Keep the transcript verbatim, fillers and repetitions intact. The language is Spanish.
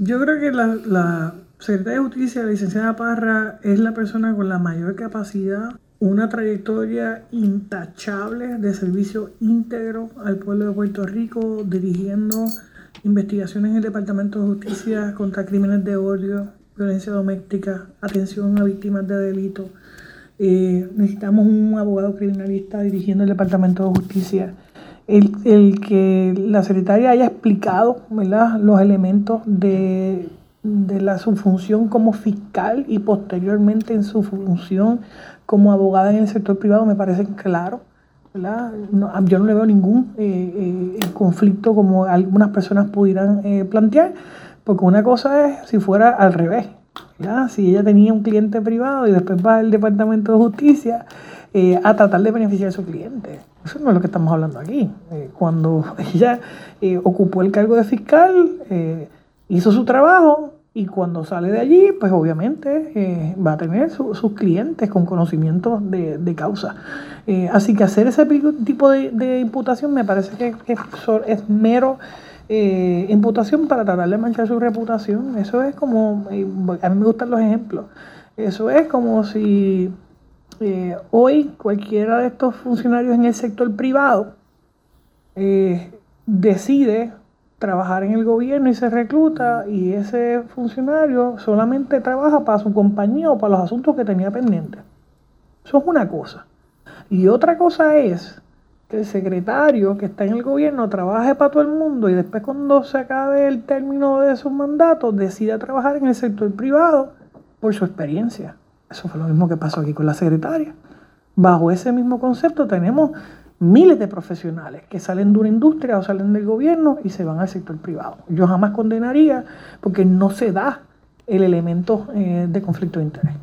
Yo creo que la, la secretaria de Justicia, la licenciada Parra, es la persona con la mayor capacidad, una trayectoria intachable de servicio íntegro al pueblo de Puerto Rico, dirigiendo investigaciones en el Departamento de Justicia contra crímenes de odio, violencia doméstica, atención a víctimas de delitos. Eh, necesitamos un abogado criminalista dirigiendo el Departamento de Justicia. El, el que la secretaria haya explicado, ¿verdad?, los elementos de, de la, su función como fiscal y posteriormente en su función como abogada en el sector privado me parece claro, ¿verdad? No, yo no le veo ningún eh, eh, conflicto como algunas personas pudieran eh, plantear, porque una cosa es si fuera al revés, ¿verdad? Si ella tenía un cliente privado y después va al Departamento de Justicia eh, a tratar de beneficiar a su cliente. Eso no es lo que estamos hablando aquí. Eh, cuando ella eh, ocupó el cargo de fiscal, eh, hizo su trabajo y cuando sale de allí, pues obviamente eh, va a tener su, sus clientes con conocimiento de, de causa. Eh, así que hacer ese tipo de, de imputación me parece que, que es mero eh, imputación para tratar de manchar su reputación. Eso es como, eh, a mí me gustan los ejemplos, eso es como si... Eh, hoy cualquiera de estos funcionarios en el sector privado eh, decide trabajar en el gobierno y se recluta y ese funcionario solamente trabaja para su compañía o para los asuntos que tenía pendientes. Eso es una cosa. Y otra cosa es que el secretario que está en el gobierno trabaje para todo el mundo y después cuando se acabe el término de su mandato decida trabajar en el sector privado por su experiencia. Eso fue lo mismo que pasó aquí con la secretaria. Bajo ese mismo concepto tenemos miles de profesionales que salen de una industria o salen del gobierno y se van al sector privado. Yo jamás condenaría porque no se da el elemento eh, de conflicto de interés.